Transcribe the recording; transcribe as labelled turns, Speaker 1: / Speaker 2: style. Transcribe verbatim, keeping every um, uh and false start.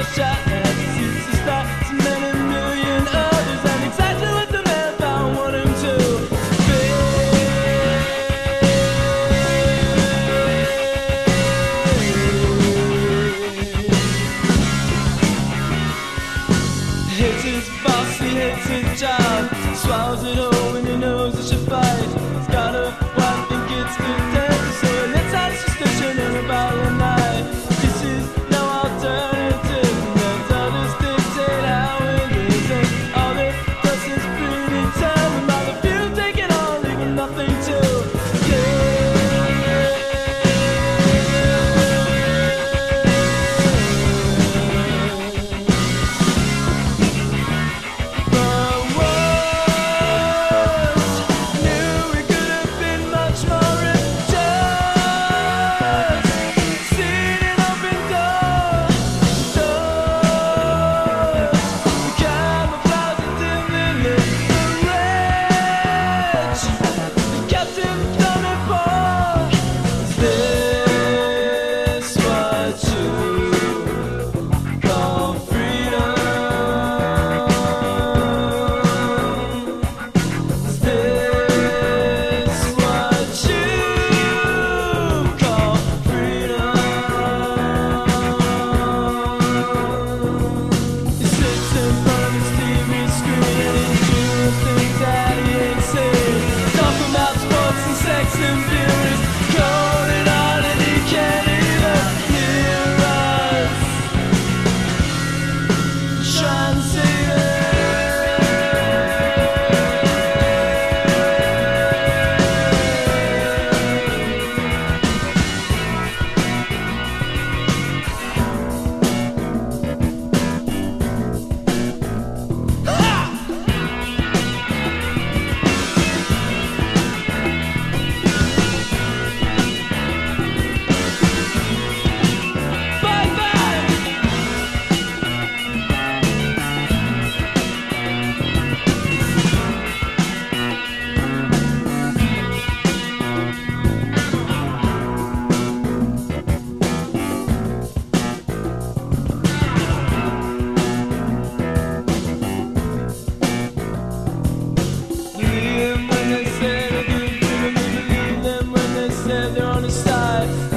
Speaker 1: shot at the seats to start to many million others, and exactly what the man found want him to be. Hates his boss, he hates his job, swallows it whole when he knows it should fight. He's got a wife and kids to tend to, so he lets out suspicion in about a night. This is no alternative, let others dictate how it is, and all it does is predetermined by the few taking all, leaving nothing to give. They're on his side.